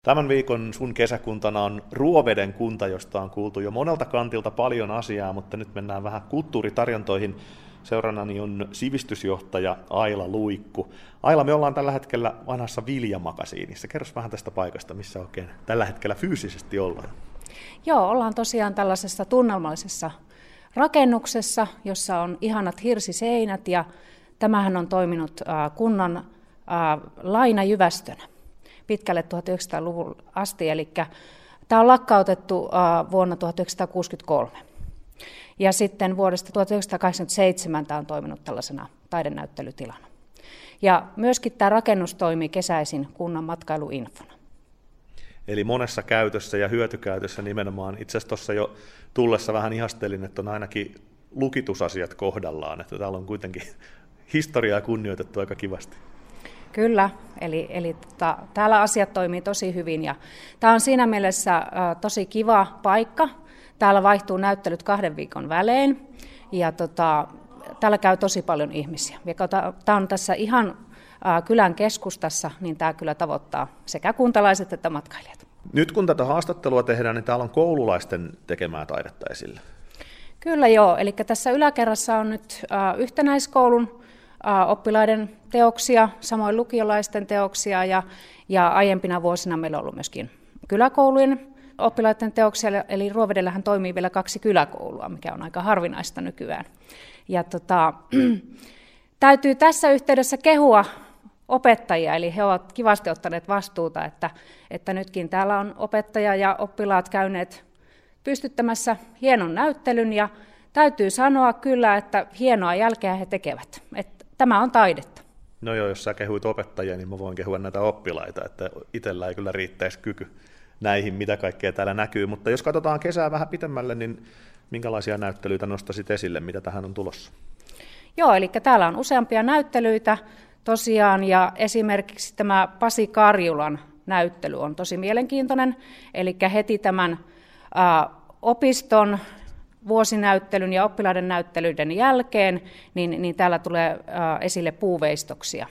Tämän viikon sun kesäkuntana on Ruoveden kunta, josta on kuultu jo monelta kantilta paljon asiaa, mutta nyt mennään vähän kulttuuritarjontoihin. Seurannani on sivistysjohtaja Aila Luikku. Aila, me ollaan tällä hetkellä vanhassa Vilja-makasiinissa. Kerros vähän tästä paikasta, missä oikein tällä hetkellä fyysisesti ollaan. Joo, ollaan tosiaan tällaisessa tunnelmallisessa rakennuksessa, jossa on ihanat hirsiseinät, ja tämähän on toiminut kunnan lainajyvästönä pitkälle 1900-luvun asti, eli tämä on lakkautettu vuonna 1963. Ja sitten vuodesta 1987 tämä on toiminut tällaisena taidenäyttelytilana. Ja myöskin tämä rakennus toimii kesäisin kunnan matkailuinfona. Eli monessa käytössä ja hyötykäytössä nimenomaan. Itse asiassa tuossa jo tullessa vähän ihastelin, että on ainakin lukitusasiat kohdallaan, että täällä on kuitenkin historiaa kunnioitettu aika kivasti. Kyllä, eli täällä asiat toimii tosi hyvin, ja tämä on siinä mielessä tosi kiva paikka. Täällä vaihtuu näyttelyt 2 viikon välein, ja täällä käy tosi paljon ihmisiä. Ja kun tämä on tässä ihan kylän keskustassa, niin tämä kyllä tavoittaa sekä kuntalaiset että matkailijat. Nyt kun tätä haastattelua tehdään, niin täällä on koululaisten tekemää taidetta esillä. Kyllä joo, eli tässä yläkerrassa on nyt yhtenäiskoulun oppilaiden teoksia, samoin lukiolaisten teoksia, ja aiempina vuosina meillä on ollut myöskin kyläkoulujen oppilaiden teoksia, eli Ruovedellähän toimii vielä 2 kyläkoulua, mikä on aika harvinaista nykyään. Ja täytyy tässä yhteydessä kehua opettajia, eli he ovat kivasti ottaneet vastuuta, että nytkin täällä on opettaja ja oppilaat käyneet pystyttämässä hienon näyttelyn, ja täytyy sanoa kyllä, että hienoa jälkeä he tekevät. Että tämä on taidetta. No joo, jos sä kehuit opettajia, niin mä voin kehua näitä oppilaita, että itsellä ei kyllä riittäisi kyky näihin, mitä kaikkea täällä näkyy. Mutta jos katsotaan kesää vähän pitemmälle, niin minkälaisia näyttelyitä nostaisit esille, mitä tähän on tulossa? Joo, eli täällä on useampia näyttelyitä tosiaan, ja esimerkiksi tämä Pasi Karjulan näyttely on tosi mielenkiintoinen, eli heti tämän opiston vuosinäyttelyn ja oppilaiden näyttelyiden jälkeen, niin täällä tulee esille puuveistoksia.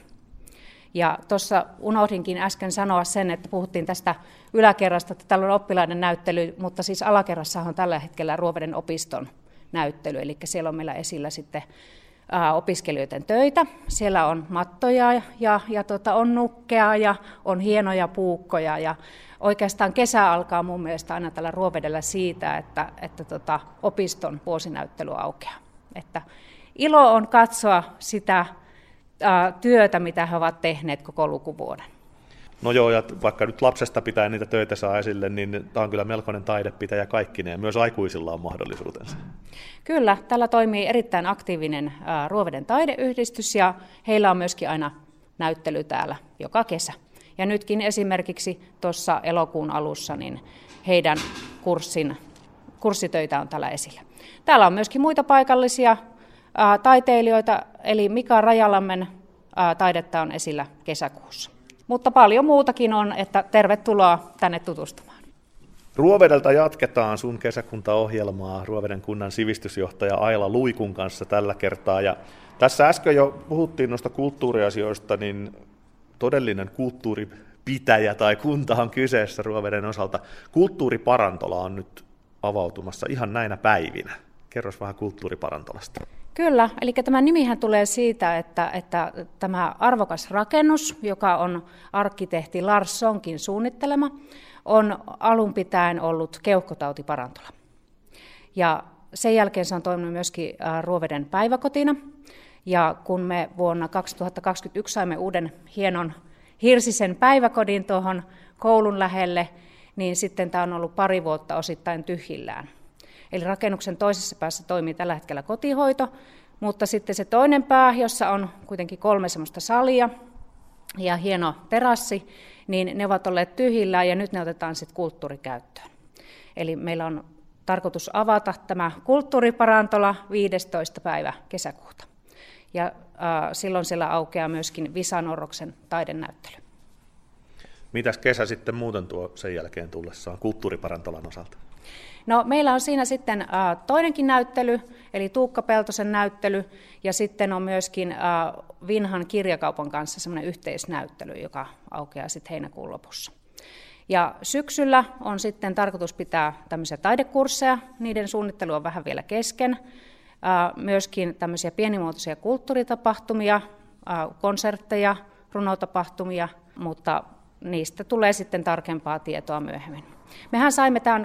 Ja tuossa unohdinkin äsken sanoa sen, että puhuttiin tästä yläkerrasta, että täällä on oppilaiden näyttely, mutta siis alakerrassa on tällä hetkellä Ruoveden opiston näyttely, eli siellä on meillä esillä sitten opiskelijoiden töitä. Siellä on mattoja ja on nukkea ja on hienoja puukkoja, ja oikeastaan kesä alkaa mun mielestä aina tällä Ruovedellä siitä, että opiston vuosinäyttely aukeaa. Että ilo on katsoa sitä työtä, mitä he ovat tehneet koko lukuvuoden. No joo, ja vaikka nyt lapsesta pitää niitä töitä saa esille, niin tämä on kyllä melkoinen taidepitäjä kaikkineen, ja myös aikuisilla on mahdollisuutensa. Kyllä, täällä toimii erittäin aktiivinen Ruoveden taideyhdistys, ja heillä on myöskin aina näyttely täällä joka kesä. Ja nytkin esimerkiksi tuossa elokuun alussa niin heidän kurssitöitä on täällä esillä. Täällä on myöskin muita paikallisia taiteilijoita, eli Mika Rajalammen taidetta on esillä kesäkuussa. Mutta paljon muutakin on, että tervetuloa tänne tutustumaan. Ruovedelta jatketaan sun kesäkuntaohjelmaa Ruoveden kunnan sivistysjohtaja Aila Luikun kanssa tällä kertaa. Ja tässä äsken jo puhuttiin noista kulttuuriasioista, niin todellinen kulttuuripitäjä tai kunta on kyseessä Ruoveden osalta. Kulttuuriparantola on nyt avautumassa ihan näinä päivinä. Kerros vähän kulttuuriparantolasta. Kyllä, eli tämä nimihän tulee siitä, että tämä arvokas rakennus, joka on arkkitehti Lars Sonkin suunnittelema, on alun pitäen ollut keuhkotautiparantola. Ja sen jälkeen se on toiminut myöskin Ruoveden päiväkotina. Ja kun me vuonna 2021 saimme uuden hienon hirsisen päiväkodin tuohon koulun lähelle, niin sitten tämä on ollut 2 vuotta osittain tyhjillään. Eli rakennuksen toisessa päässä toimii tällä hetkellä kotihoito, mutta sitten se toinen pää, jossa on kuitenkin 3 semmoista salia ja hieno terassi, niin ne ovat olleet tyhjillään, ja nyt ne otetaan sitten kulttuurikäyttöön. Eli meillä on tarkoitus avata tämä kulttuuriparantola 15. päivä kesäkuuta. Ja silloin siellä aukeaa myöskin Visa Norroksen taidenäyttely. Mitäs kesä sitten muuten tuo sen jälkeen tullessaan kulttuuriparantolan osalta? No, meillä on siinä sitten toinenkin näyttely, eli Tuukka Peltosen näyttely, ja sitten on myöskin Vinhan kirjakaupan kanssa semmoinen yhteisnäyttely, joka aukeaa sitten heinäkuun lopussa. Ja syksyllä on sitten tarkoitus pitää tämmöisiä taidekursseja, niiden suunnittelu on vähän vielä kesken. Myöskin tämmöisiä pienimuotoisia kulttuuritapahtumia, konsertteja, runotapahtumia, mutta niistä tulee sitten tarkempaa tietoa myöhemmin. Mehän saimme tämän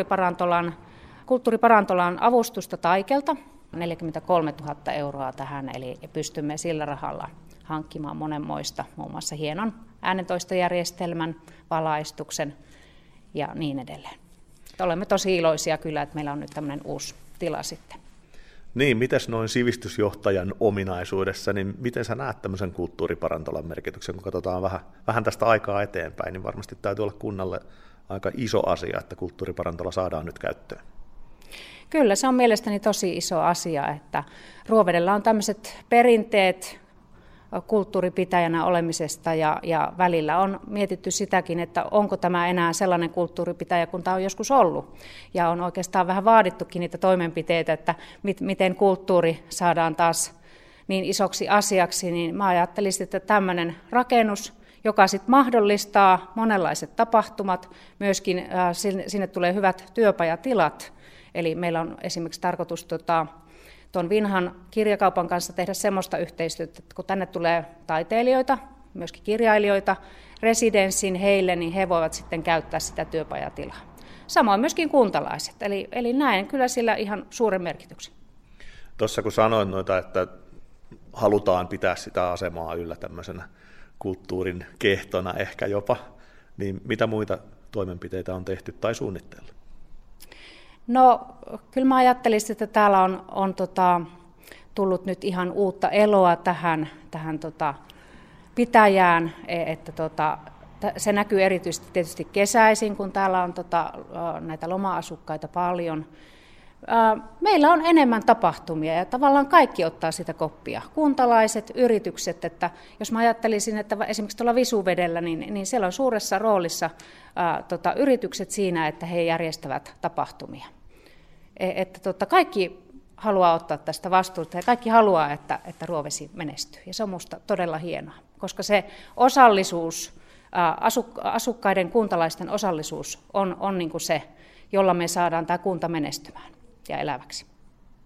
kulttuuriparantolan avustusta Taikelta, 43 000 euroa tähän, eli pystymme sillä rahalla hankkimaan monenmoista, muun muassa hienon äänentoistojärjestelmän, valaistuksen ja niin edelleen. Olemme tosi iloisia kyllä, että meillä on nyt tämmöinen uusi tila sitten. Niin, mites noin sivistysjohtajan ominaisuudessa, niin miten sä näet tämmöisen kulttuuriparantolan merkityksen, kun katsotaan vähän tästä aikaa eteenpäin, niin varmasti täytyy olla kunnalle aika iso asia, että kulttuuriparantola saadaan nyt käyttöön. Kyllä, se on mielestäni tosi iso asia, että Ruovedellä on tämmöiset perinteet kulttuuripitäjänä olemisesta ja välillä on mietitty sitäkin, että onko tämä enää sellainen kulttuuripitäjä, kun tämä on joskus ollut. Ja on oikeastaan vähän vaadittukin niitä toimenpiteitä, että miten kulttuuri saadaan taas niin isoksi asiaksi, niin mä ajattelisin, että tämmöinen rakennus, joka sitten mahdollistaa monenlaiset tapahtumat, myöskin sinne tulee hyvät työpajatilat, eli meillä on esimerkiksi tarkoitus tuon Vinhan kirjakaupan kanssa tehdä semmoista yhteistyötä, että kun tänne tulee taiteilijoita, myöskin kirjailijoita, residenssin heille, niin he voivat sitten käyttää sitä työpajatilaa. Samoin myöskin kuntalaiset, eli näen kyllä sillä ihan suuren merkityksen. Tuossa kun sanoin noita, että halutaan pitää sitä asemaa yllä tämmöisenä kulttuurin kehtona ehkä jopa, niin mitä muita toimenpiteitä on tehty tai suunnitteilla? No, kyllä mä ajattelisin, että täällä on tullut nyt ihan uutta eloa tähän pitäjään, että se näkyy erityisesti tietysti kesäisin, kun täällä on näitä loma-asukkaita paljon. Meillä on enemmän tapahtumia ja tavallaan kaikki ottaa sitä koppia. Kuntalaiset, yritykset, että jos mä ajattelisin, että esimerkiksi tuolla Visuvedellä, niin siellä on suuressa roolissa yritykset siinä, että he järjestävät tapahtumia. Että kaikki haluaa ottaa tästä vastuuta ja kaikki haluaa, että Ruovesi menestyy. Ja se on minusta todella hienoa, koska se osallisuus, asukkaiden, kuntalaisten osallisuus on niin kuin se, jolla me saadaan tämä kunta menestymään ja eläväksi.